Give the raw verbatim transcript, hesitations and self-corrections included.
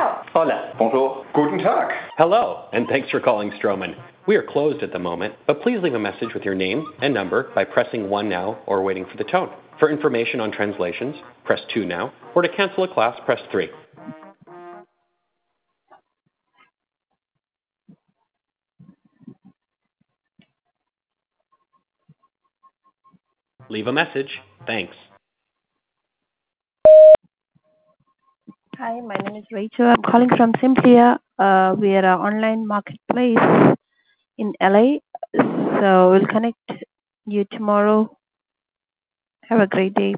Hola. Bonjour. Guten Tag. Hello, and thanks for calling Stroman. We are closed at the moment, but please leave a message with your name and number by pressing one now or waiting for the tone. For information on translations, press two now, or to cancel a class, press three. Leave a message. Thanks. Hi, my name is Rachel. I'm calling from Simplia. Uh, we are an online marketplace in L A. So we'll connect you tomorrow. Have a great day.